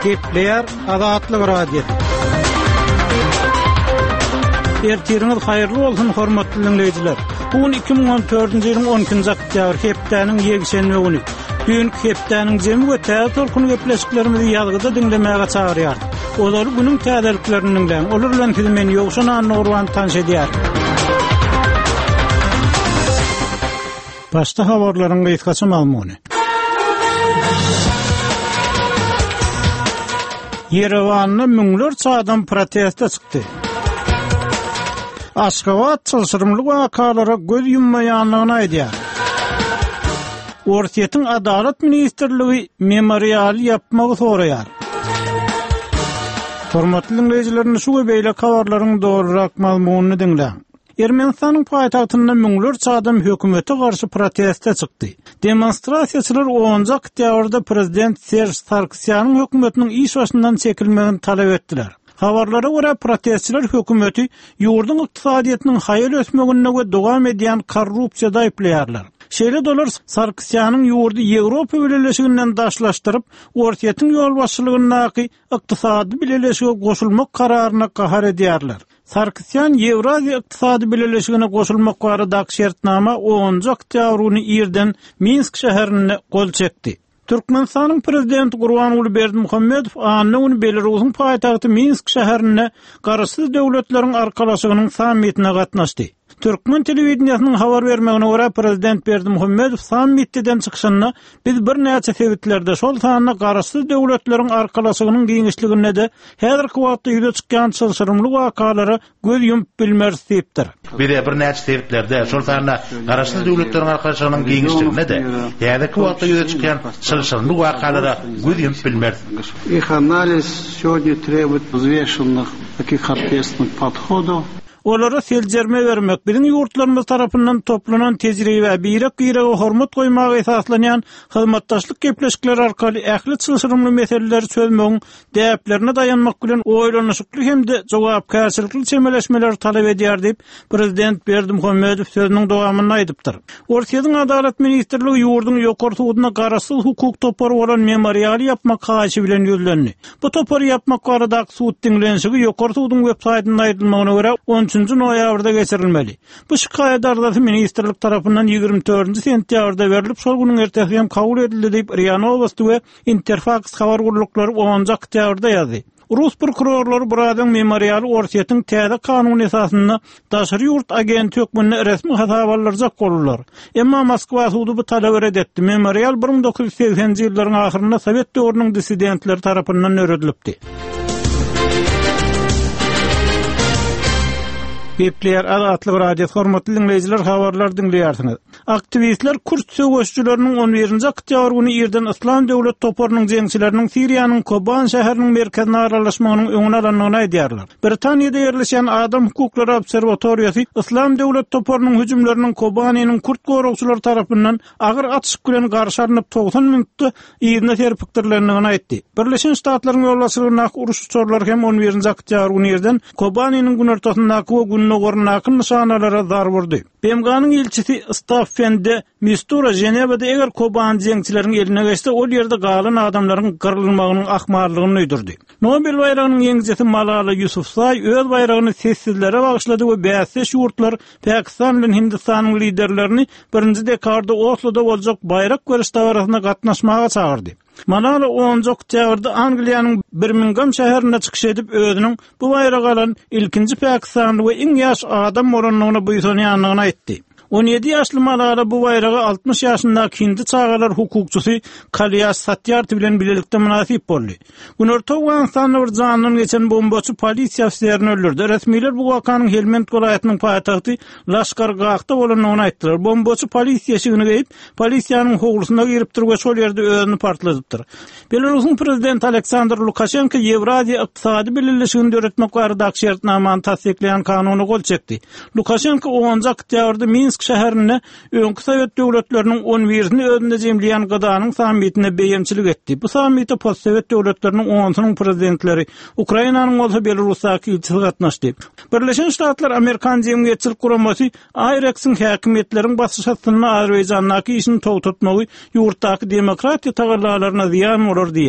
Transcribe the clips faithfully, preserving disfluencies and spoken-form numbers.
Gepler Azatlyk Radio. Ertiriniz hayırlı bolsun hormatly dinleyijiler. Bugün iki bin on dördünji ýylyň on ikinji oktýabr hepdeniň ýegişenme güni. Dünkü hepdeniň jemi we täze torkuny gepleşiklerimizi ýazgyda dinlemäge çagyrýar. Olar günüň täzeliklerini dinleň. Olar bilen men ýokşana Nurwan tanış edýär. Başta habarlaryň gyýtgaça malumuny. Yerewanda müňlerçe adam protesta çykdy. Aşgabat çylşyrymlyk wakalara göz yummaýanlygyny aýdýar. Ortiýetiň Adalet ministrligi memorial ýapmagy soraýar. Hormatly dinleyijiler, şu beýle habarlaryň dogrurak malumuny dinleň. Ermenistanyň paýtagtynda müňlerçe adam hökümete garşy protesta çykdy. Demonstrasiýaçylar onuncu oktýabrda prezident Serj Sarksyanyň hökümetiniň iş başyndan çekilmegini talap etdiler. Habarlara göre protestçiler hökümeti ýurdun ykdysadyetiniň haýal ösmegine we dowam edýän korrupsiýada aýplaýarlar. Şeýle dolar Sarksyanyň ýurdu Ýewropa Birleşiginden daşlaşdyryp, ortiýetiň ýol başçylygynyňky ykdysady birleşige goşulmak kararyna gahar edýärler. Sarkisyan Ýewraziýa ykdysady birleşigine goşulmak barada şertnama onuncu oktýabr güni ýerden Minsk şäherine gol çekdi. Türkmenistanyň prezidenti Gurbanuly Berdimuhammedow anyny Belarusyň paýtagty Minsk şäherine garaşsyz döwletleriň arkalaşygynyň sammitine gatnaşdy. Türkmen telewizionynyň habar bermegine görä prezident Berdimuhammedow sammitden çykyşyna biz bir näçe sebeplerde şol sanyna garaşsyz döwletleriň arkalaşygynyň giňişligine de häzirki wagtda ýüze çykýan çylşyrymly wakalary göz ýumyp bilmez diýipdir. Bir de bir näçe sebeplerde şol sanyna garaşsyz döwletleriň arkalaşygynyň giňişligine de häzirki wagtda ýüze çykýan çylşyrymly wakalary göz ýumyp bilmez. Их анализ сегодня требует взвешенных таких ответственных подходов. Olara seljerme vermek, bizim yurtlarımız tarafından toplanan tecrübe, birak ýerege hormat goýmagy esaslanýan hyzmatdaşlyk gepleşikleri arkaly ähli çylşyrymly meseleleri çözmegiň däplerine dayanmak bilen oýlanyşykly hemde jogapkärçilikli çemeleşmeler talap edýär diýip prezident Berdimuhammedow sözüniň dowamyny aýdypdyr. Ortiýetiň Adalet ministrligi ýurdun ýokary suwudyna garaşsyz hukuk topory bolan memorial ýapmak haýşy bilen ýüzlendi. Bu topory ýapmak barada suwud diňlenşigi ýokary suwudyň websaýtyna aýdylmagyna görä üçüncü noýabrda geçirilmeli. Bu şikayet aradaty ministrlik tarapyndan ýygrimi dördünji sentýabrda berilip, şol güniň ertesi hem kabul edildi diýip R I A Novosti we Interfax habar guruluklary onuncu oktýabrda ýazdy. Rus prokurorlary buradan memorialy ortiýetiň täze kanun esasynda daşary ýurt agenti hökmüne resmi hasabalarjak bolurlar. Emma Moskwa suwdy bu talap redetdi. Memorial bir miň dokuz ýüz seksenji ýyllaryň ahyrynda Sowet döwrüniň dissidentleri tarapyndan öredilipdi. Gepler Azatlyk Radio hormatly dinleyijiler, habarlar dinleýärsiňiz. Aktivistler Kürt söwüşçüleriniň on birinji oktýabr güni ýerden Islam döwlet topornyň jeňçileriniň Siriýanyň Koban şäheriniň merkezine aralaşmagynyň öňüne alanlygyny aýdýarlar. Britaniýada ýerleşen Adam hukuklary obserwatoriýasy Islam döwlet topornyň hüjümleriniň Kobanyň Kürt gorugçylary tarapyndan agyr atışyk bilen garşarlyp doksan minutda ýerine terpikdirlerini aýtdy. Birleşen Ştatlaryň ýolbaşçylygyna uruş çorlary hem on birinji oktýabr güni ýerden Kobanyň gün ortasyndaky Nogornakyn nişanalara zar vurdy. B M G'nyň elçisi Staffende Mistura Jenewada eger Koban jeňçileriniň eline geçse, ol ýerde galan adamlaryň gyrylmagynyň ahmarlygyny öýdürdi. Nobel bayragynyň ýeňjisi Malala Yousafzai öz bayragyny sessizlere bagyşlady we bäsde şurtlar Pakistan bilen Hindistanyň liderlerini birinji dekabrda Osloda boljak bayrak görüş dawrasyna gatnaşmaga çagyrdy. Malala onuncu oktýabrda Angliýanyň Birmingham şäherinde çykyş edip özüniň bu bayrak alan ilkinji Pakistanly we iň ýaş adam bolanlygyny buýsanýanlygyny aýtdy. on ýedi ýaşly Malala bu bayragy altmış ýaşyndaky hindi çağalar hukukçysy Kalyas Satyarty bilen bilelikde münasip boldy. Günorta Awganistanyň bir janyny geçen bombaçy polisiýa ofisiýerini öldürdi. Resmiler bu wakanyň Helmand welaýatynyň paýtagty Laşkargahda bolanyny aýtdylar. Bombaçy polisiýa şeýini geyip, polisiýanyň howlusyna girip durýan şol ýerde özüni partladypdyr. Belarusyň prezidenti Aleksandr Lukashenko Ýewraziýa ykdysady birleşigini döretmek barada şertnamany tasdikleýän kanuny gol çekdi. Lukashenko onuncu oktýabrda Minsk şäherine öňkü Sowet döwletleriniň on birini özünde jemleýän gadanyň sammitine beýemçilik etdi. Bu sammitde post-Sowet döwletleriniň onuncunyň prezidentleri, Ukrainanyň bolsa Belarusdaky ilçisi gatnaşdy. Birleşen Ştatlar Amerikan jemgyýetçilik guramasy Ayreks'in häkimetleriň basyş hatyny Azerbaýjandaky işini togtatmagy ýurtdaky demokratiýa tagallarlaryna ziýan bolar diýär.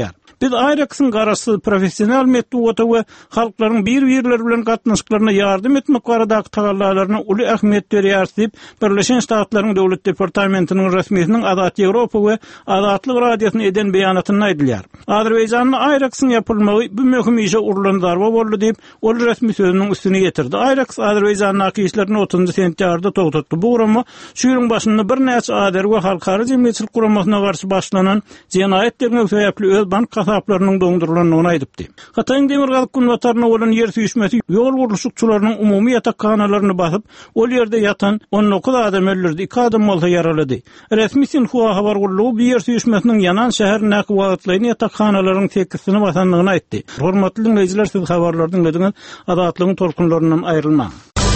Biz Ayraks'ın garaşsyz professional metody we halklaryň bir-birleri bilen gatnaşyklaryna ýardym etmek baradaky tagallalaryna uly ähmiýet berýär diýip Birleşen Ştatlaryň Döwlet Departamentiniň resmiýetiniň Azat Ýewropa we Azatlyk radiosyna eden beýanatyny aýdylýar. Azerbaýjanyň Ayraks'yň ýapylmagy bu möhüm işe urulan darba boldy diýip ol resmi sözüniň üstüne getirdi. Ayraks Azerbaýjanyň işlerini otuzunçy sentýarda togtatdy. Bu gurama şu ýylyň başynda bir näçe ader we halkara jemgyýetçilik guramasyna garşy başlanan jenaýetlerine sebäpli öz bank hasaplarynyň doňdurulanyny aýdypdy. Hataýyn Demirgazyk günwataryna bolan ýer süýşmesi ýol gurulşykçylarynyň umumy ýatakkhanalaryny basyp, ol ýerde ýatan on dokuz adam öldürdi, iki adam bolsa ýaralady. Resmi Sinhua habar gurulugy bir ýer süýşmesiniň ýanan şäherine wagtlaryň ýatakkhanalarynyň tekisini basanlygyny aýtdy. Hormatly dinleýijiler, siz habarlary dinlediňiz. Azatlygyň tolkunlaryndan aýrylmaň.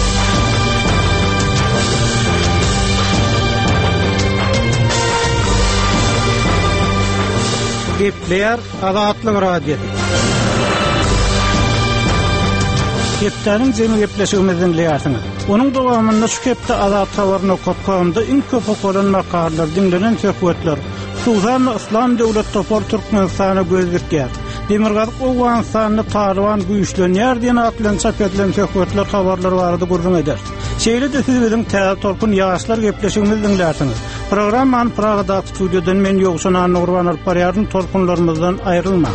Gepler Azatlyk radiosu. Geplerin jemi gepleşigimizden dinleýärsiňiz. Onuň dowamynda şu gepde Azat habaryny okupamda iň köp okulan makallar, dinlenen söhbetler, Sudan İslam Döwlet Topar Türkmenistana göz dikýär. Demirgazyk Owganystanyny Taliban güýçlenýär diýen atlan çap edilen söhbetler, habarlar barada gurrun eder. Şeýle de siz biziň täze tolkun ýaşlar gepleşigimizden dinleýärsiňiz. Programmany Pragada studiodan men Ýogşan Nurwan Alparýaryň tolkunlarymyzdan aýrylmaň.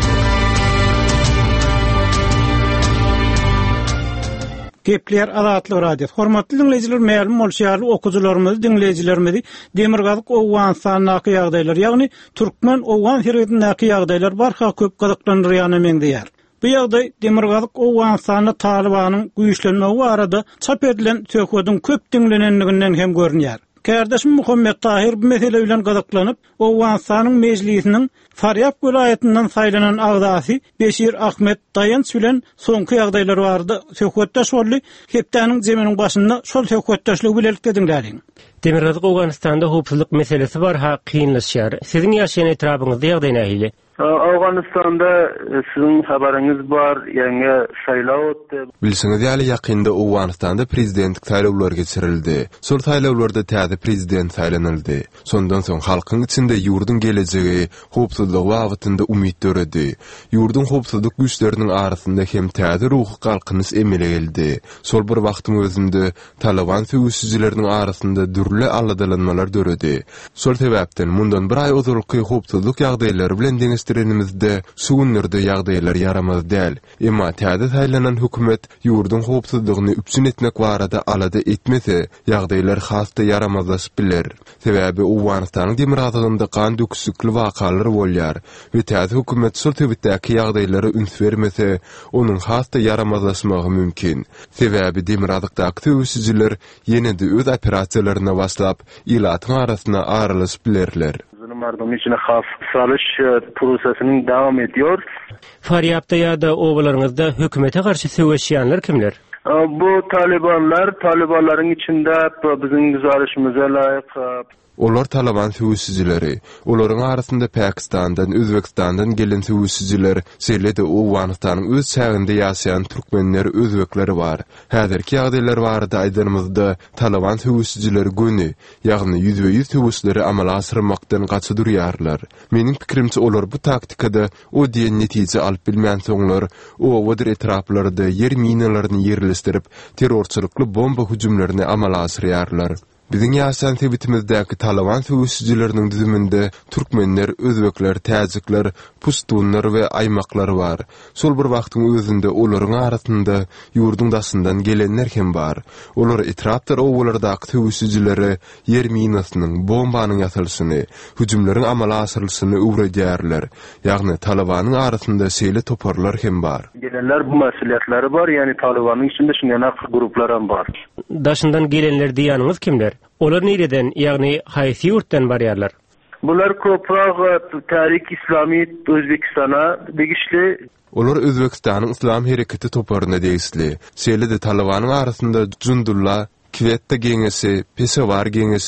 Gepler Azatlyk radiosu. Hormatly dinleyijiler, mälim bolşýar okuwçylarymyz, dinleyijilerimiz Demirgazyk Owganystanyň ýagdaýlary, ýagny türkmen Owgan şehrindäki ýagdaýlar barha köp gyzyklandyrýan emegdiýär. Bu ýagdaý Demirgazyk Owganystanyny Talibanyň güýçlenmegi barada çap edilen söhbetiň köp dinlenenliginden hem görünýär. Kardeşim Muhammed Tahir bu mesele bilen gyzyklanyp, Owganystanyň mejlisiniň Faryab welaýatynyň saýlanan agzasy Beşir Ahmet Daýanç bilen soňky ýagdaýlar barada söhbetdeş boldy. Hepdeniň jeminiň başynda şol söhbetdeşligi bilen edinlärin. Demirgazyk Owganystanda howpsuzlyk meselesi bar ha kynlaşýar. Siziň ýaşaýan etrabyňyzda ýagdaý nähili? Awganystanda sizin habarınız var, ýa-ni saýlaw ötdi. Bilsiňiz ýaly ýakynda Owganystanda prezidentlik saýlawlary geçirildi. Şol saýlawlarda täze prezident saýlanyldy. Sondan soň halkyň içinde ýurdun gelejegi, howpsuzlygy wagtynda umyt döredi. Ýurdun howpsuzlyk güýçleriniň arasynda hem täze ruhy galkynyş emele geldi. Şol bir wagtyň özünde Taliban söwüşçileriniň arasynda dürli aladalanmalar döredi. Şol sebäpden mundan bir ay uzunlyky howpsuzlyk ýagdaýlary bilen Trenimizde sugunlerde ýagdaýlar yaramaz däl. Emma täze saýlanan hökümet ýurdun howpsuzlygyny üpsün etmek barada alada etmese, ýagdaýlar hasda yaramazlaşyp biler. Sebäbi Owganystanyň Demirgazygynda kan döküslikli wakalary bolýar we täze hökümet şol tebitdäki ýagdaýlara üns bermese, onuň hasda yaramazlaşmagy mümkin. Sebäbi Demirgazykdaky söwüşçiler ýene-de öz operasiýalaryna başlap, ilatyň arasyna aralaşyp bilerler. Mardum içine haf salış prosesinin devam ediyor. Faryabda ya da ovalarınızda hükümete karşı söwüşýänler kimler? Bu Talibanlar, Talibanların içinde bizim güzarışımıza layık. Olar Taliban söwüşçileri. Olaryň arasynda Pakistandan, Özbekistandan gelen söwüşçiler, şeýle-de Owganystanyň öz çäginde ýaşaýan türkmenler, özbekleri bar. Häzirki ýagdaýlar barada aýdymyzda Taliban söwüşçileri göni, ýagny ýüzde ýüz söwüşleri amala asyrmakdan gaçy durýarlar. Meniň pikirimçe olar bu taktikada o diýen netije alyp bilmän soňlar, o wadyr etraplarynda yer minalaryny ýerleşdirip, terrorçylykly bomba hüjümlerini amala asyrýarlar. Biziň ýaşaýan sebitimizdäki Taliban söwüşçileriniň düzüminde türkmenler, özbekler, täjikler, pustunlar we aýmaklar bar. Şol bir wagtyň özünde olaryň arasynda ýurdun daşyndan gelenler hem bar. Olar etrapda owalardaky söwüşçilere yer minasynyň, bombanyň ýasalyşyny, hüjümleriň amala asyrlyşyny öwredýärler. Ýagny Talibanyň arasynda şeýle toparlar hem bar. Gelenler bu mesuliyetlari bar, ýani Talibanyň içinde şuňa gruplar hem bar. Daşyndan gelenler diýanyňyz kimler? Olar nereden, ýagny haýsy ýurtdan barýarlar? Bular köprag Tarik İslami Özbekistana degişli. Olar Özbekistanyň Islam hereketi toparyna degişli. Şeýle-de Talibanyň arasynda Jundullah, Kvetde geňesi, Pesawar geňesi,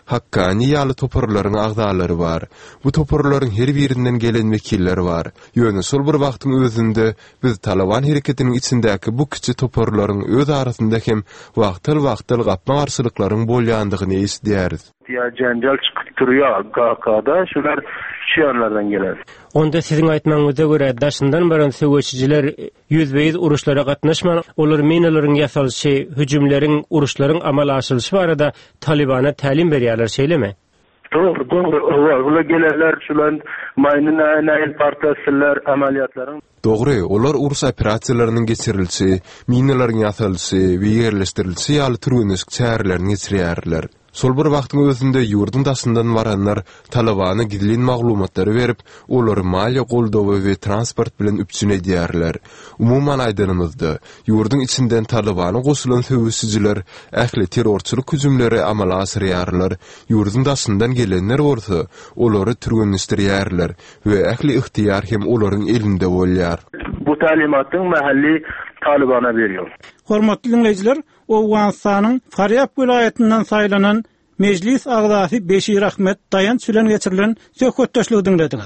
Hakkani ýaly toporlaryň agdalary bar. Bu toporlaryň her birinden gelen wekiller bar. Ýöne şol bir wagtyň özünde biz Taliban hereketiniň içindäki bu kiçi toporlaryň öz arasynda hem wagtyl-wagtyl gapma garşylyklaryň bolýandygyny esdýäris. Ya janjal çıkıp duruyor K K'da, şular şu yerlerden gelen. Onda sizin aytmaňyza görä daşyndan baran söwüşçiler ýüzbeýiz uruşlara gatnaşman, olar minalaryň ýasalyşy, hüjümleriň, uruşlaryň amal aşylyşy barada Talibana tälim berýärler şeýlemi? Doğru, doğru. Ola gelenler şulan maýnyna näil partiýasylar amaliyatlaryň. Dogry, olar uruş operasiýalarynyň geçirilişi, minalaryň ýasalyşy we ýerleşdirilişi ýaly türgünüsk çärelerini geçirýärler. Sol bir wagtyň özünde ýurdun daşyndan baranlar Talibana gidilin maglumatlary berip, olary maliýe goldawy we transport bilen üpsün edýärler. Umuman aýdynymyzda, ýurdun içinden Talibana goşulan söwüşçiler ähli terrorçylyk hüjümleri amala asyrýarlar. Ýurdun daşyndan gelenler bolsa, olary türgünleşdirýärler we ähli ihtiýar hem olaryň elinde bolýar. Bu talimatyň mahalli Talibana berýär. Hormatly dinleyijiler, Owganistanyň Faryab vilayetinden saýlanan meclis agzasy Beşir Ahmet Dayanç bilen geçirilen söhbetdeşligi dinlediňiz.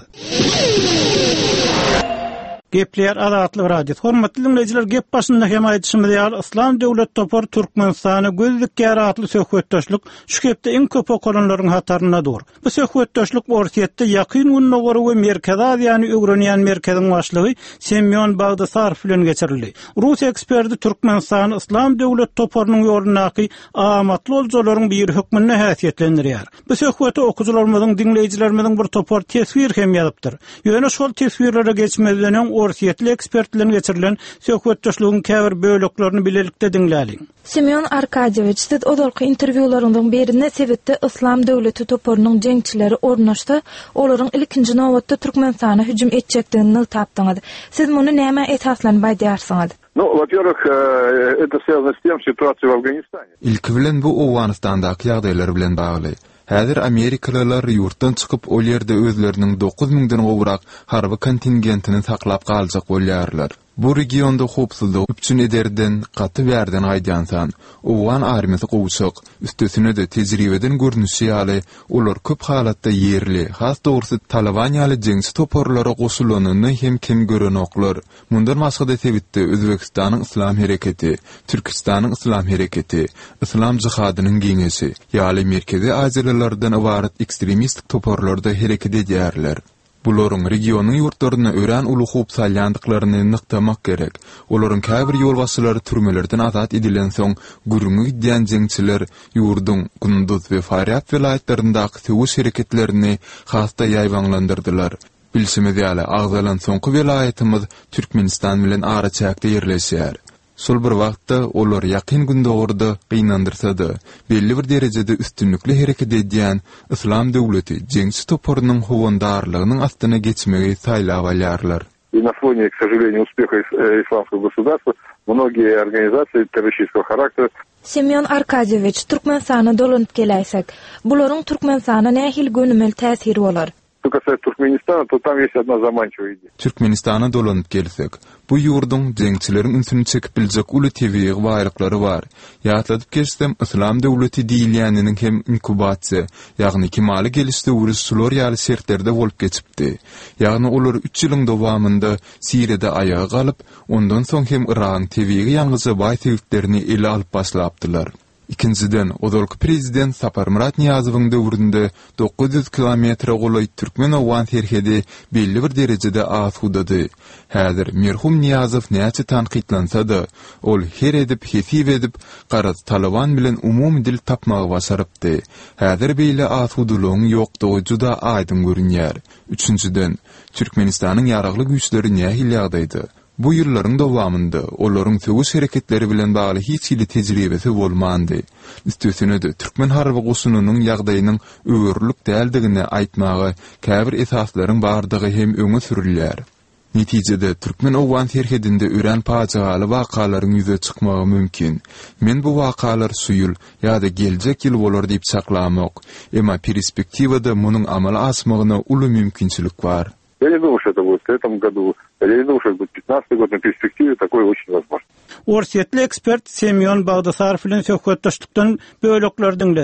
Gepler Azatlyk radiosu. Hormatly dinleyijiler, gep başynda hem aýdyşymyz ýaly Islam döwlet topar Türkmenistany gözlük ýaratly söhbetdeşlik şu gepde iň köp okolanlaryň hataryndadyr. Bu söhbetdeşlik ortaýetde ýakyn gününe gory we Merkez Aziýany öwrenýän merkeziň başlygy Semyon Bagdasarov bilen geçirildi. Rus eksperti Türkmenistany Islam döwlet toparynyň ýolunaky amatly oljalaryň bir hökmüne häsiýetlendirýär. Bu söhbeti okuwçylarymyzyň, dinleyijilerimizin bir topar tesvir hem ýalypdyr. Ýöne şol tesvirlere geçmezden ortaýetli ekspertlerin geçirilen söhbetdeşligiň käbir böleklerini bilelikde dinläliň. Semyon Arkadiyevich, siz odalky interwýularyňyň birinde sebetde Islam döwleti toparynyň jeňçileri ornaşdy, olaryň ilkinji nowatda Türkmenistana hüjüm etjekdigini tapdyňyz. Siz muny näme esaslanyp aýdýarsyňyz? Ну, во-первых, это связано с тем, ситуация в Афганистане. İlki bilen bu Owganistandaky ýagdaýlar bilen bagly. Häzir Amerikalılar ýurtdan çykyp ol ýerde özleriniň dokuz mingden gowrak harby kontingentini saklap galjak bolýarlar. Bu regionda hopsuzlyk üpçün ederden, gaty berden aýdansan, Owan armiýasy gowşak, üstesine de tejribeden görnüşi ýaly, olar köp halatda ýerli, has dogrusu Taliban ýaly jeňsi toporlara goşulanyny hem kim görenoklar. Mundan başga sebitde Özbekistanyň Islam hereketi, Türkistanyň Islam hereketi, Islam jihadynyň geňesi, ýaly Merkezi Aziýalardan ibaret ekstremistik toporlarda hereket edýärler. Bularyň regionyň ýurtlaryna ören uly hup salýandyklaryny nyktamak gerek. Olaryň käbir ýolbaşçylary türmelerden azat edilen soň gürüňi gidýän jeňçiler ýurdun Gündüz we Faryab vilayetlerindäki söwüş hereketlerini hasta ýaýwanlandyrdylar. Bilsimiz ýaly agzalan soňky vilayetimiz Türkmenistan bilen ara çäkde ýerleşýär. Sol bir wagtda olar ýakyn günde orada gynandyrsa-da, belli bir derejede üstünlükli hereket edýän Islam döwleti jeňsi toparynyň howandarlygynyň astyna geçmegi saýlap alýarlar. И на фоне, к сожалению, успеха исламского государства многие организации террористического характера. Semyon Arkadiyevich, Türkmenistana dolanyp geläysek, bularyň Türkmenistana nähil gönümel täsiri bolar? Что касается Туркменистана, то там есть одна заманчивая идея. Türkmenistana dolanyp gelsek, bu ýurdun jeňçilerin ünsüni çekip biljek uly tebiğ baýlyklary bar. Ýatladyp geçsem, Islam döwleti diýilýäniniň hem inkubasiýa, ýagny kemali gelişde urusçylar ýaly sertlerde bolup geçipdi. Ýagny olar üç ýylyň dowamında Siriýede aýaga galyp, ondan soň hem Iran tebiğ ýalňyzy baý sebitlerini ele alyp başlapdylar. İkinciden, odalky prezident Sapar Murat Niyazowyň döwründe dokuz yüz kilometre goly Türkmen Owan terhedi belli bir derejede asudydy. Häzir merhum Niyazow näçe tanqidlansa-da, ol her edip hesip edip garaz Taliban bilen umumy dil tapmagy başarypdy. Häzir beýle asudylygyň ýokdugy juda aýdym görünýär. Üçünciden, Türkmenistanyň ýaragly güýçleri nähil ýagdaýdy. Bu ýyllaryň dowamında olaryň söwüş hereketleri bilen bagly hiç ýyly tejribesi bolmandy. Üstesine de Türkmen harby goşunynyň ýagdaýynyň öwürlük däldigini aýtmagy, käbir esaslaryň bardygy hem öňe sürilýär. Netijede Türkmen Owan terhedinde ören paçaly wakalaryň ýüze çykmagy mümkin. Men bu wakalar suýul ýa-da geljek ýyl bolar diýip saklamak, emma perspektivada munyň amala asmagyna uly mümkinçilik bar. Я не думаю, что это будет в этом году. Я не думаю, что это будет пятнадцатый год. На перспективе такое очень возможно. Ortaýetli ekspert Semyon Bagdasarov bilen söhbetdeşlikden bölekler dinledik.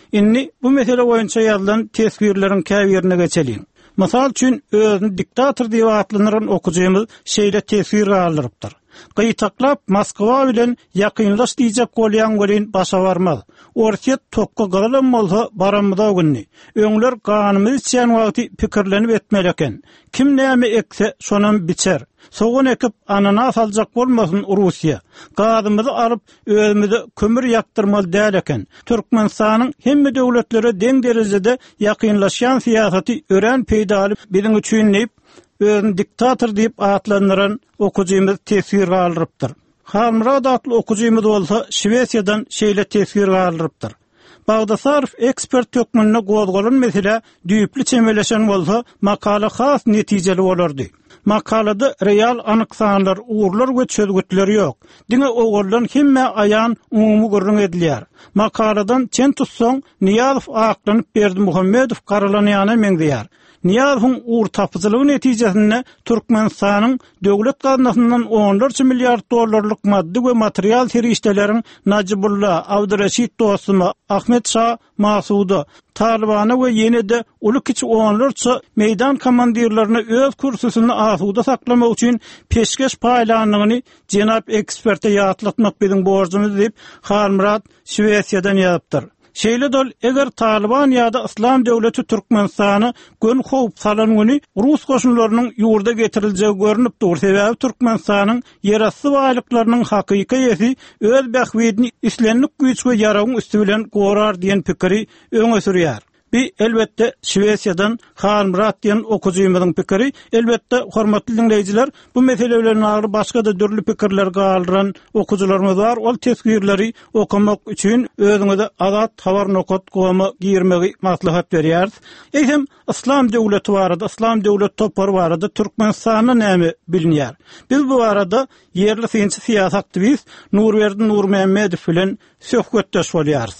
Inni bu mesele boýunça ýazylan tesbirleriň käbirine geçelim. Mysal üçin özüni diktator diýip atlanýan okujymyz şeýle tesbir aldyrypdyr. Gyýtaklap Moskwa bilen ýakynlaş diýjek bolýan welin başa barmaz. Ortiýet tokka galan bolsa baramyda günni. Öňler ganymyz içen wagty pikirlenip etmeli eken. Kim näme ekse şonan biçer. Soğun ekip ananas aljak bolmasyn Russiýa. Gadymyzy alyp özümizi kömür ýaktyrmaly däl eken. Türkmenistanyň hemme döwletlere deň derejede ýakynlaşýan siýasaty ören peýdalyp biziň üçin näip özüni diktator diýip atlanýan okujymyz tesir aldyrypdyr. Halmrad adly okujymyz bolsa Şwesiýadan şeýle tesir aldyrypdyr. Bagdasarov ekspert tökmünne gozgolan mesele düýpli çemeleşen bolsa makala has netijeli bolardy. Makalada real anyk sanlar, uğurlar we çözgütleri ýok. Diňe ogurlan hemme aýan umumy görüň edilýär. Makaladan çen tutsaň Niýazow aklanyp berdi Muhammedow garalanýany meňdiýär. Niýazowyň uğur tapyjylygy netijesinde Türkmenistanyň döwlet gaznasyndan onlarca milliard dollarlyk maddi we material serişdeleriň Najibullah, Abdurraşid Dostum, Ahmet Şah Masuda, Talibany we ýene-de uly kiçi onlarca meýdan komandirlerini öz kursusyny asuda saklamak üçin peşkeş paýlanlygyny jenap eksperte ýatlatmak biziň borjumyz diýip Halmrad Şwesiýadan ýazypdyr. Şeýle dol eger Taliban ýa-da İslam döwleti Türkmenistany gön howp salanyny Rus goşunlarynyň ýurda getiriljegi görünip dur. Sebäbi Türkmenistanyň ýerasty baýlyklarynyň hakyky ýesi öz bähwidini islenlik güýç we ýaragyň üstü bilen gorar diýen pikiri öňe sürýär. Bir elbette Şwesiýadan Halmrad diýen okujymyzyň pikiri, elbette hormatly dinleýijiler, bu mesele bilen agry başga da dürli pikirler galdyran okujularymyz bar. Ol tesbirleri okumak üçin özüňize azat habar nokat goýma girmegi maslahat berýär. Eýsem İslam döwleti barada, İslam döwlet topary barada Türkmenistanyň näme bilinýär? Biz bu arada yerli synçy siýasat aktivist Nurberdi Nurmehmedow bilen söhbetdeş bolýarys.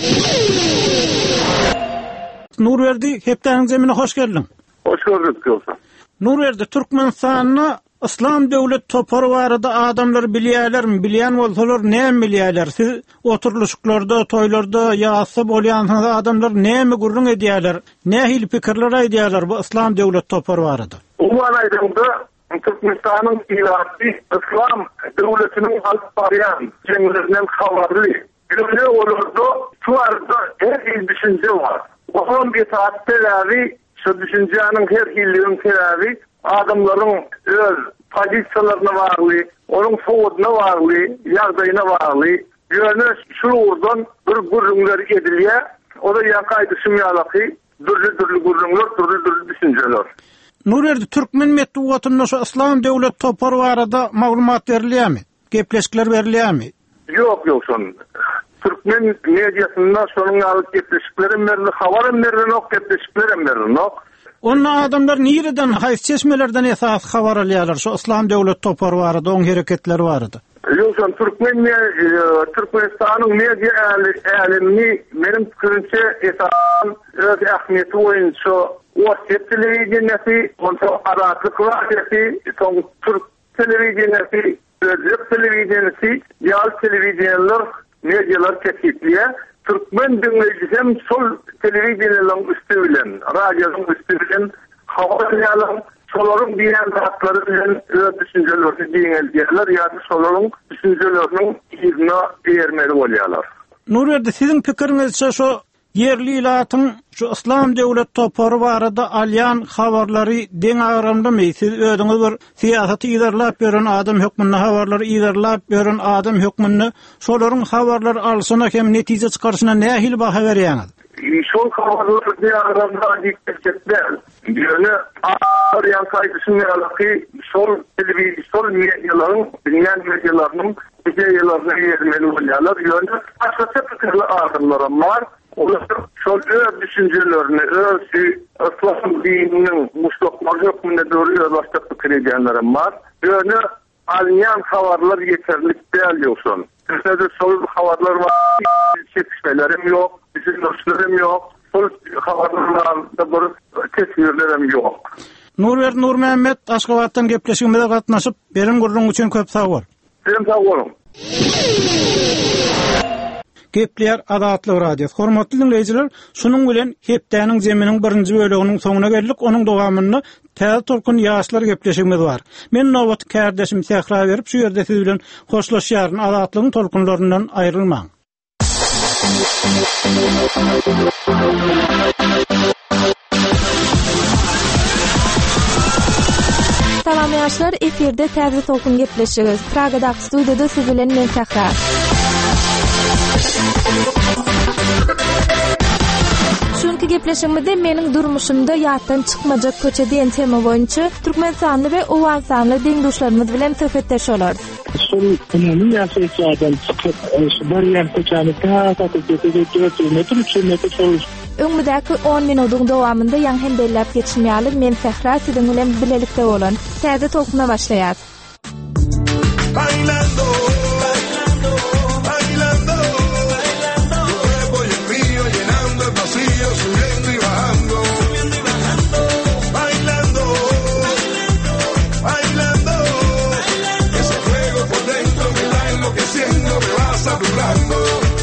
Nurberdi, heptäňiz zemine hoş geldin. Hoş gördük Gülsan. Nurberdi, Türkmenistanyň İslam döwlet topary barada adamlar bilýärlermi? Bilýän bolsalar näme bilýärler? Siz oturluşyklarda, toýlarda ýa-da bolýan adamlar näme gurrun edýärler? Nähili pikirler aýdýarlar bu İslam döwlet topary barada? Bu aýdymda Türkmenistanyň ilahi İslam döwletiniň halk barýan jemgyýetinden habarly. Göre olurdu, şu arada her il düşünce var. On bir saat tedavi, şu düşüncenin her illiğin tedavi, adamların öz pozisiyalarına varlı, onun soğuduna varlı, yardayına varlı, yönü şu oradan bir gurrunlar ediliyor, o da yakaydı şimyalaki, dürlü dürlü gurrunlar, dürlü dürlü düşünceler. Nurberdi, Türkmen metbuatında şu İslam devlet topar varada maglumat verilýär mi? Gepleşikler verilýär mi? Yok yok son. Türkmen medyasında şonun alıp gepleşiklerim verildi, havarım verildi, ok gepleşiklerim verildi, ok. Onun adamlar nireden, haýsy çeşmelerden esas habar alýarlar, şu İslam devlet topar varada, on hareketler varada. Yok son, Türkmen, Türkmenistan'ın medya älimini, benim fikrimçe esasın öz ähmiyeti oyuncu, Orset televizyonesi, ondan Aratlık Radyesi, son Türk televizyonesi, Özlük televizyonesi, Yal televizyonlar, medyalar kekipliye, Türkmen dinleyicisi sol televizyonların üstü bilen, radyonun üstü bilen, havaryalan, soların diyen hakları bilen öz düşüncelerini diyen diyorlar, yani soların düşüncelerinin izine eğermeli oluyorlar. Nurberdi, sizin pikirinizce şu yerli ilatın şu İslam devlet topary barada alýan habarlary deň aýramdamy? Siz özüňiz bir siýasaty idarlap beren adam hökmünde habarlary idarlap beren adam hökmünde şolaryň habarlary alşyna hem netije çykarşyna nähili baha berýäňiz? Şol habarlar deň aýramda diktetler. Ýöne aryan kaýdysyny alaky şol televizyon, şol medyaların, dünýä medyalarynyň ideýalaryna ýermeli bolýarlar. Ýöne aşağı pikirli adamlar var. Onlar şol öz düşüncelerini, öz İslam dininin mutlak hükmünde doğru yollaşta fikir edenlerim var. Yönü alyan havarlar yeterlik değil yoksun. Türkiye'de sol havarlar var, çekişmelerim yok, düşünürlerim yok, sol havarlarla doğru tesirlerim yok. Nurberdi Nurmehmet, Aşgabat'tan gepleşigimizde gatnaşyp, berim gurrun üçin köp sag bol. Benim sag bolun. Gepler Adatlyk radiosu. Hormatly dinleyijiler, şunun bilen hepdäniň zeminiň birinji bölüginiň soňuna geldik. Onuň dowamyny täze tolkun ýaşlar gepleşigimiz bar. Men nowat kärdeşim täkrar berip şu ýerde siz bilen hoşlaşýaryn adatlygyň tolkunlaryndan aýrylmaň. Salam ýaşlar, eferde täze tolkun gepleşigimiz. Pragadaky studiýada siz bilen men täkrar. Şunki gepleşigimizde meniň durmuşymda ýatdan çykmajak köçe diýen tema boýunça türkmensanly we owasanly deňdoşlarymyz bilen söhbetleş bolar. Şol umumy ýaşaýan çykyp bar ýer köçäni täze tolkun Öňmüdäki on minutyň dowamynda ýa hem bellep geçilmeýärli men Fehra siziň bilen bilelikde bolan. Täze tolkuna başlaýar. Bailando, bailando, bailando, bailando, cuerpo y el mío llenando el vacío, subiendo y bajando, subiendo y bajando, bailando, bailando, bailando, ese fuego por dentro me va enloqueciendo, me va saturando.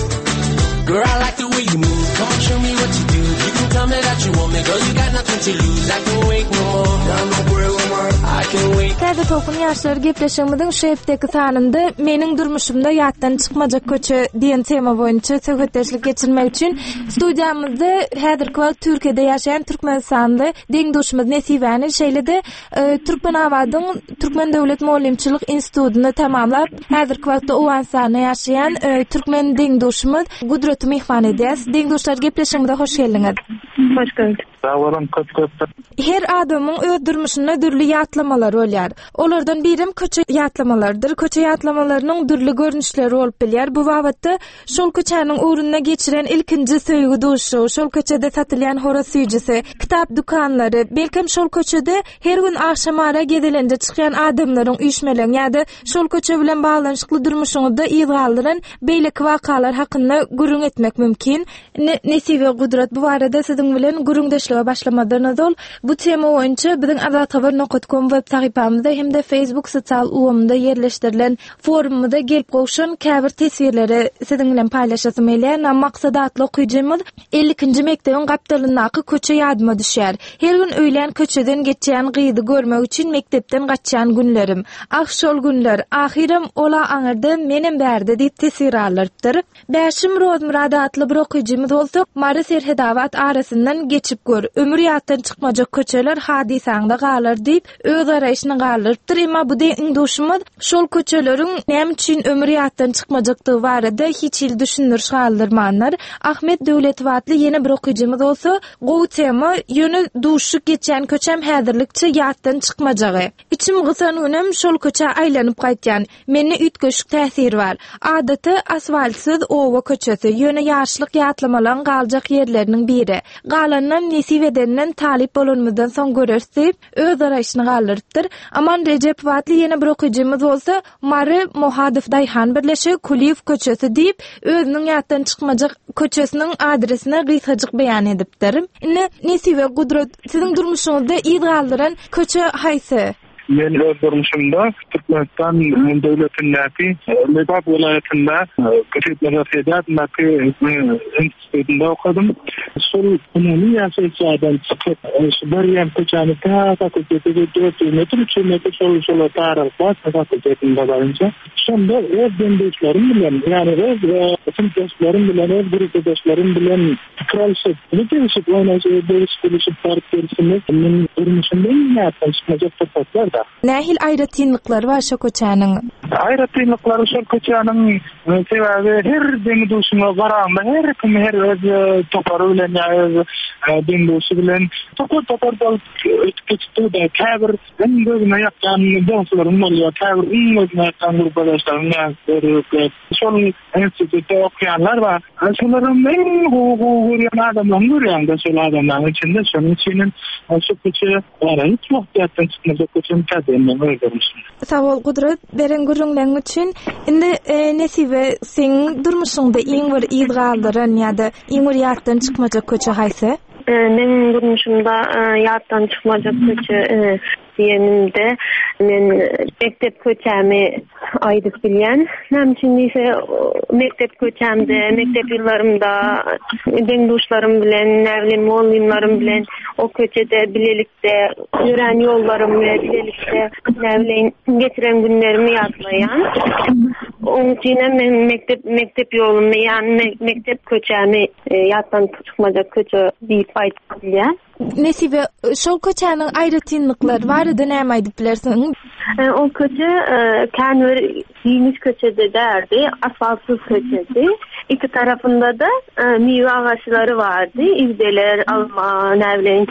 Girl, I like the way you move, come on, show me what you do, you can tell me that you want me, girl, you got nothing to lose, I can wait no more, ya no puedo más, I can wait. Täze tolkun ýaşlar gepleşigimiziň şu hepdeki sanynda meniň durmuşymda ýatdan çykmajak köçe diýen tema boýunça söhbetleşlik geçirmek üçin studiýamyzda häzirki wagt Türkiýede ýaşaýan türkmensanly deňdoşymyz Nesibäni şeýlede Türkmen awadyň Türkmen Döwlet Molimçilik Institutyny tamamlap häzirki wagtda owansany ýaşaýan türkmen deňdoşymyz Gudrety mehman edýäs. Deňdoşlar gepleşigimize hoş geldiňiz. Hoş gördük. Sağolun, köp köp. Her adamyň öz durmuşynda dürli ýatlamalar bolýar. Olardan birim köçe ýatlamalardyr. Köçe ýatlamalarynyň dürli görnüşleri bolup bilýär. Bu wagtda şol köçäniň urunyna geçiren ilkinji söýgü duşu, şol köçede satylýan hora süýjisi, kitap dukanlary, belkim şol köçede her gün akşamara gedelende çykýan adamlaryň üýşmelerini ýa-da şol köçe bilen baglanşykly durmuşyňyzda ýygaldyran beýleki wakalar hakynda gurrun etmek mümkin. Nesibe Gudrat, bu arada siziň bilen gurrundeşlige başlamadan ol. Bu tema boýunça biziň azat habar nokta com web sahypamyzda hem-de Facebook sosial uwamda ýerleşdirilen forumda gelip goşan käbir tesirleri siziň bilen paýlaşasym elýär. Maksady atly okuyjymyz ellikinji mekdebiň gapdalyndaky köçe ýadyma düşýär. Her gün öýlen köçeden geçýän gyýdy görmek üçin mektepden gaçýan günlerim. Ah şol günler, ahirem ola aňyrda menem bärde diýip tesir alypdyr. Bäşim Rozmurad atly bir okuyjymyz bolsa, Mary Serhedawat arasyndan geçip gör. Ömür ýatdan çykmajak köçeler hadisaňda galar diýip öz araýyşyny galypdyr. Emma bu deňdoşymyz şol köçeleriň näme üçin ömür ýatdan çykmajakdygy barada hiç il düşünür şaldyrmanlar. Ahmet Döwletwatly ýene bir okuyjymyz bolsa, gowy tema ýöne duşuk geçen köçem häzirlikçe ýatdan çykmajagy. İçim gysanynem şol köçe aýlanyp gaýtýan. Meni ütgeşik täsir bar. Adaty asfaltsyz owa köçesi ýöne ýaşlyk ýatlamalaryň galjak ýerleriniň biri. Galandan Nesibeden talip bolanmyzdan soň görersi öz araýyşyny galypdyr. Aman Recep Watly ýene bir okuyjymyz bolsa, Mary Mohadif Daýhan birleşigi Kuliýew köçesi diýip özüniň ýatdan çykmajak köçesiniň adresini gysgaçyk beýan edipdir. Ine Nesibe Gudrat, siziň durmuşyňyzda ýygaldyran köçe haýsy? Men öz durmuşymda Türkmenistan döwletindäki Lebap welaýatynda Köçekler Fedatynyňky institutynda okudum. Şol umumy ýaşaýan çykyp bar ýer köçäni täze tolkun metr üçin metr şol şol tarapda fakultetinde barınca. Şonda öz deňdoşlarym bilen, ýani öz sinfdaşlarym bilen, öz grupdaşlarym bilen fikralşyp, näçe oýnaşyp, beýişip barıp gelişimiz men durmuşymda ýatdan çykmajak fırsatlar da. Nähil aýratynlyklar bar şo köçäniň? Aýratynlyklar şo köçäniň sebäbi her deňdoşyna baranda her kim her öz topary bilen öz deňdoşy bilen topar topar bolup ötüp da käbir hem gözüne ýakdan dostlarym bolýar, käbir gözüne ýakdan grupdaşlarym bolýar. Şol institutda okyanlar bar. Şolaryň men gowy adamlar görýän şol adamlaryň içinde şonuň üçin şo köçe barany çok ýatdan çykmajak köçem täzenden öýdürmüşüm. Sawol Gudrat, beren gurrunlaryň üçin indi Nesibe sen durmuşyňda iň bir ýygaldyran ýa-da iň bir ýatdan çykmajak köçe haýsy? Menin durmuşymda ýatdan çykmajak köçe diýenimde men mektep köçämi aýdyp bilýän. Näme üçin ise mektep köçämde, mektep ýyllarymda deňdoşlarym bilen, näbilen muallimlarim bilen o köçede bilelikde ýören ýollarym bilen bilelikde näbilen geçiren günlerimi ýatlaýan. Onun için men mektep mektep ýolumy, ýani mektep köçämi ýatdan çykmaja köçe diýip aýdyp bilýän. Nesibe, şol köçäniň aýratynlyklary barada näme aýdyp bilersiň? O köçe känwer geniş köçede derdi, asfaltsız köçedi. İki tarafında da meyve ağaçları vardı. İzdeler, alma, näbilen,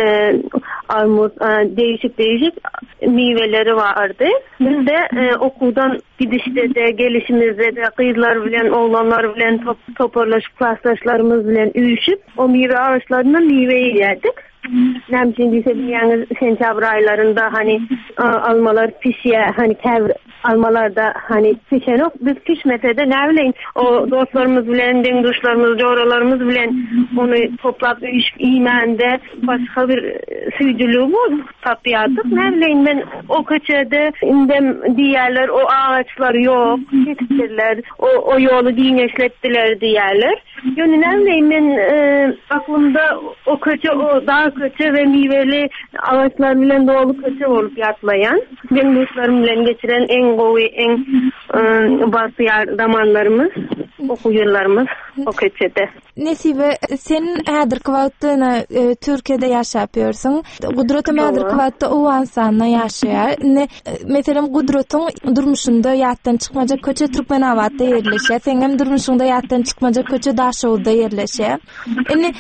armut, değişik değişik meyveleri vardı. Biz de okuldan gidişte de, gelişimizde de kızlar bilen, oğlanlar bilen top, toparlaşıp klaslaşlarımız bilen üyüşüp o meyve ağaçlarından meyveyi yerdik. Näme üçin diýse ýa-ni sentyabr aýlarynda hani almalar pişýär, hani käbir almalarda hani pişenok biz pişmesede näbilen o dostlarımız bilen, deňdoşlarymız, joralarymız bilen onu toplap iýmende başga bir süýdülügi bolup tapýardyk. Näbilen men o köçede indem diýerler, o ağaçlar ýok, yetişdirler, o o ýolu giňeşletdiler diýerler. Ýöne näbilen men aklymda o köçe, o dağ köçe ve meyveli ağaçlar bilen dolu köçe bolup ýatlaýan. Benim dostlarym bilen geçiren en gowy, en barpyar zamanlarymız, okuw ýyllarymız o köçede. Nesibe, sen häzirki wagtda Türkiýede ýaşap ýörsiň. Gudratam häzirki wagtda owan sanyna ýaşaýar. Ne, meselem Gudratyň durmuşynda ýatdan çykmaja köçe Türkmenawatda ýerleşýär. Sen hem durmuşyňda ýatdan çykmaja köçe Daşowda ýerleşýär. Indi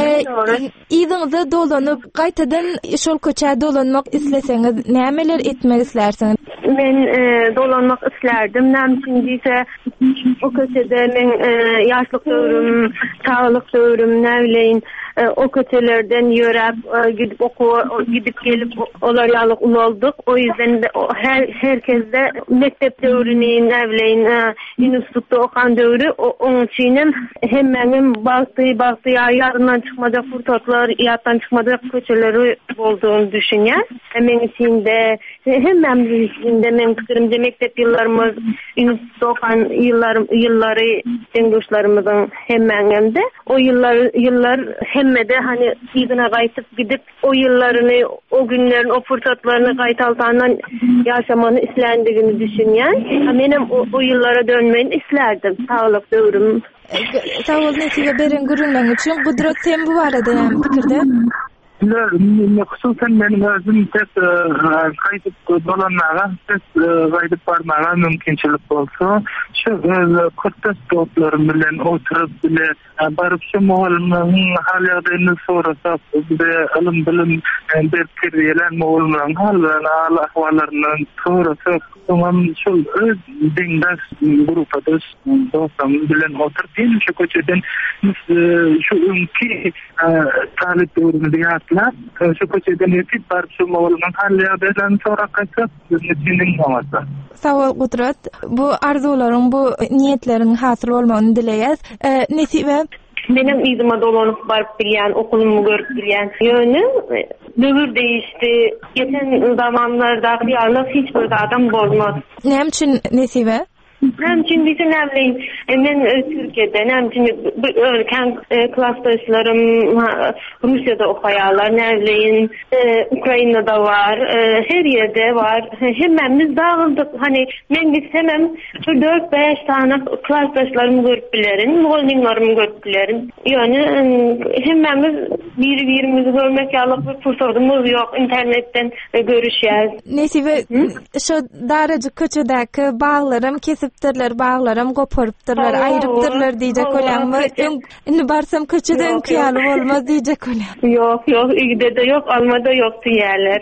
ýygyňyzda dolanyp gaýtadan şol köçäde dolanmak isleseňiz nämeler etmek islersiň? Men dolanmak islerdim. Näme üçin diýse o köçede men ýaşlyk döwrüm, çağlyk döwrüm, näbilen o köçelerden ýörep gidip okuw gidip gelip olar ýalyk ululdyk. O ýüzden de her herkesde mektep döwrüni, näbilen institutda okan döwrü onun üçin hemmeňin bagty bagty ýaryndan çykmajak fırsatlar, ýatdan çykmajak köçeleri bolduğunu düşünýär. Men üçin de hemmemiz üçin de men pikirimde mektep ýyllarymyz, institutda okan ýyllar ýyllary deňdoşlarymyzyň hemmeňinde o ýyllar ýyllar hemmede hani ýygyna gaýtyp gidip o ýyllaryny, o günlerini, o fırsatlaryny gaýtaltandan ýaşamany islendigini düşünýän. Menem o, o ýyllara dönmeyi islerdim. Sağlyk döwrüm. Sağ ol, Nesibe, beren gürünleň üçin. Gudrat, sen bu barada näme pikirde? Ne hususan benim özüm tek kayıp dolanmağa, tek kayıp barmağa mümkünçilik olsa, şu kurtas dostlarım bilen oturup bile barıp şu muhalımın halyadayını sorasa bile alım bilim berkir yelen muhalımın halına, ahvallarını sorasa tamam şu öz dindaş grupados dostum bilen oturup yine şu köçeden şu ünki talip doğrunu diyatlar şu köçeden yetip barıp şu muhalımın halyadayını sorasa bütünün olmasa. Sağ ol Gudrat. Bu arzuların, bu niyetlerin hasıl olmaını dileyiz. Nesibe? Benim izime dolanıp barıp bilýän, okulumu görüp bilýän ýönü döwür değişti. Geçen zamanlarda ýarlyk hiç bir adam bolmaz. Näme üçin Nesibe? Näme üçin diýse näbilen, men Türkiýede näme üçin ölken klassdaşlarym Russiýada okaýarlar, näbilen Ukrainada var, her ýerde var. Hemmemiz dağıldık. Hani men gitsem dört beş tane klassdaşlarymı görüp bilerim, mugallimlerimi görüp bilerim. Ýöne hemmemiz bir-birimizi görmek ýalyk bir fursatymyz ýok, internetten görüşýär. Nesibe, şu darajy köçedäki baglarym kesipdirler, baglarym goparypdyrlar, aýrypdyrlar diýjek olanmy. Indi barsam köçede öňkýaly bolmaz diýjek olan. Ýok, ýok, ýigde de ýok, almada ýok diýerler.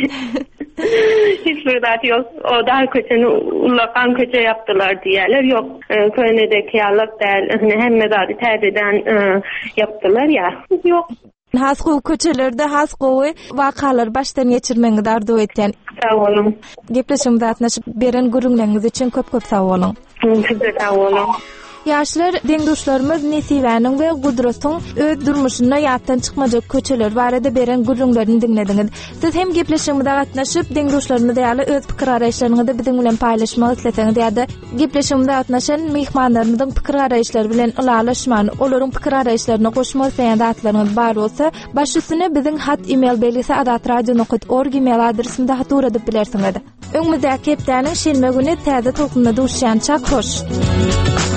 Hiç bir zat ýok. O da köçeni ulakan köçe yapdylar diýerler. Ýok, köýnedeki ýalyk däl, hemme zat täzeden yapdylar ýa. Ýok. Has gowy köçelerde has gowy wakalar başdan geçirmeňizi arzu etýän. Sağ olun. Gepleşim zatnaşyp beren gürüňleriniz üçin köp-köp sağ olun. Size sağ olun. Yaşlar deňdoşlarymyz Nesiwäniň we Gudratyň öz durmuşyna ýatdan çykmajak köçeler barada beren gurrunlaryny dinlediňiz. Siz hem gepleşigimizde gatnaşyp deňdoşlarymyz ýaly öz pikir araýşlaryňyzy biziň bilen paýlaşmak isleseňiz ýa-da gepleşigimizde gatnaşan mehmanlarymyzyň pikir araýşlary bilen ulalaşman, olaryň pikir araýşlaryna goşmak isleýän zatlaryňyz bar bolsa, baş üstüne biziň hat email belgisi adat radio nokta org email adresinde hatur edip bilersiňiz. Öňümizde hepdäniň şenme güni täze tolkunda duşýança hoş.